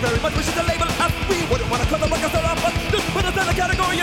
very much. We should label us. We wouldn't want to cut the rock star off, but just put us in the category